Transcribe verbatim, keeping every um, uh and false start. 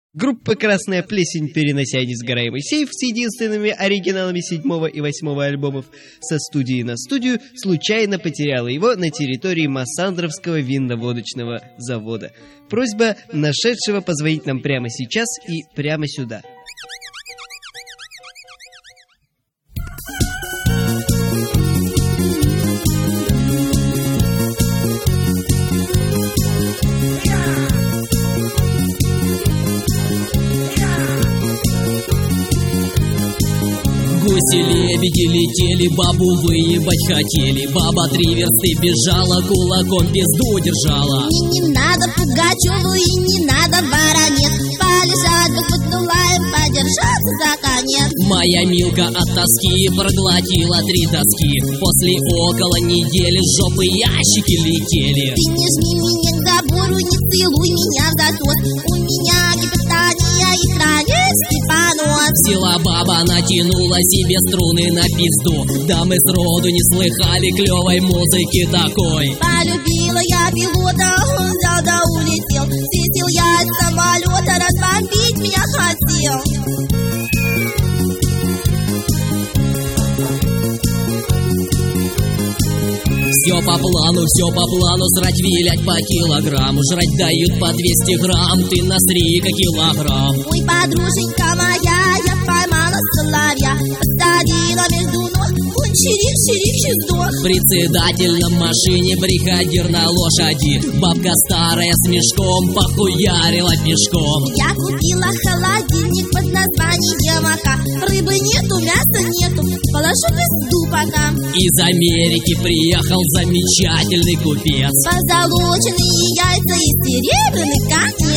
Группа «Красная плесень», перенося несгораемый сейф с единственными оригиналами седьмого и восьмого альбомов со студии на студию, случайно потеряла его на территории Массандровского винно-водочного завода. Просьба нашедшего позвонить нам прямо сейчас и прямо сюда. Гуси-лебеди летели, бабу выебать хотели. Баба три версты бежала, кулаком пизду держала. Мне не надо Пугачеву и не надо Воронец. Полежать бы под Дулаем, подержаться за конец. Моя Милка от тоски проглотила три доски. После около недели жопы ящики летели. Ты не жми меня к забору, не целуй меня в засос. У меня гипертония и хронический понос. Села баба натянула себе струны на пизду. Да мы сроду не слыхали клевой музыки такой. Полюбила я пилота, он взял да улетел. Свистел я из самолета, разбомбить меня хотел. Все по плану, все по плану, срать вилять по килограмму. Жрать дают по двести грамм, ты насри-ка килограмм. Ой, подруженька моя, я поймала соловья. Посадила между ног, он чирик-чирик сдох. Председатель на машине, бригадир на лошади. Бабка старая с мешком похуярила пешком. Я купила холодильник под названием Ака. Рыбы нету, мяса нету, положу пизду пока. Из Америки приехал замечательный купец. Позолоченные яйца и серебряный конец.